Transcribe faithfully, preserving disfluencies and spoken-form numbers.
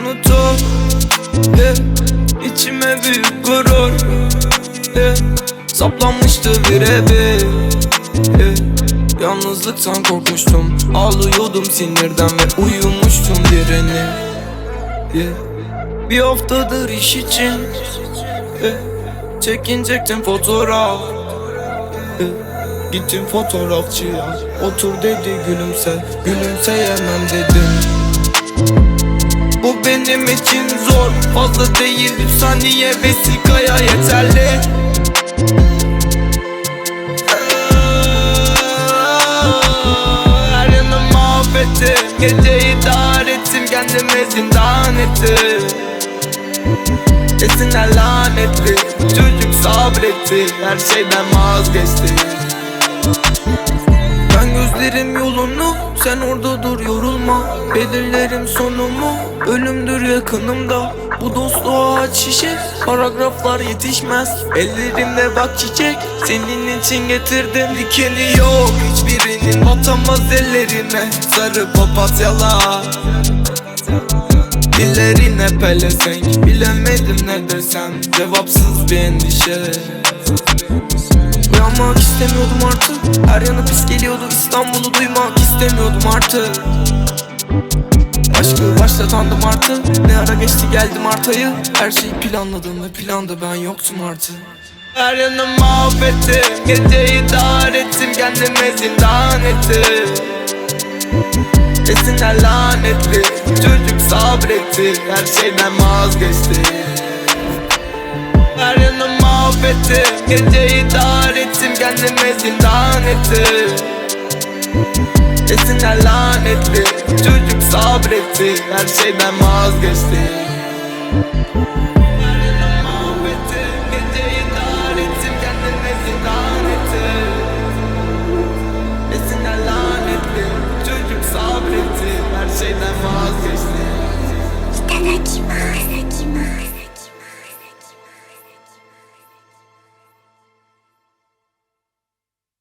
unutup yeah. İçime büyük gurur yeah. Saplanmıştı birebir yeah. Yalnızlıktan korkmuştum, ağlıyordum sinirden ve uyumuştum direni yeah. Bir haftadır iş için yeah. Çekinecektim fotoğraf yeah. Gittim fotoğrafçıya, otur dedi gülümse, gülümseyemem dedim. Bu benim için zor, fazla değil bir saniye vesikaya yeterli. Her yanım mahvettim, geceyi dar ettim, kendime zindan ettim. Esinler lanetli, çocuk sabretti, her şeyden vazgeçti. Ben gözlerim yolunu, sen orada dur yorulma. Belirlerim sonumu, ölümdür yakınımda. Bu dostluğa aç şişe, paragraflar yetişmez. Ellerimde bak çiçek, senin için getirdim. Dikeni yok hiçbirinin, batamaz ellerine. Sarı papatyalar, dillerine pelesenk. Bilemedim ne desem, cevapsız bir endişe. Uyanmak istemiyordum artık, her yanı pis geliyordu, İstanbul'u duymak istemiyordum artık. Aşkı başlatandım artık, ne ara geçti geldi Mart ayı. Her şeyi planladım ve planda ben yoktum artık. Her yanı mahvettim, geceyi dar ettim, kendime zindan ettim. Esinler lanetli, çocuk sabretti, her şeyden vazgeçti. Her yanı mahvettim, geceyi dar ettim, kendime zindan ettim. Esinler lanetli, çocuk sabretti, her şeyden vazgeçti.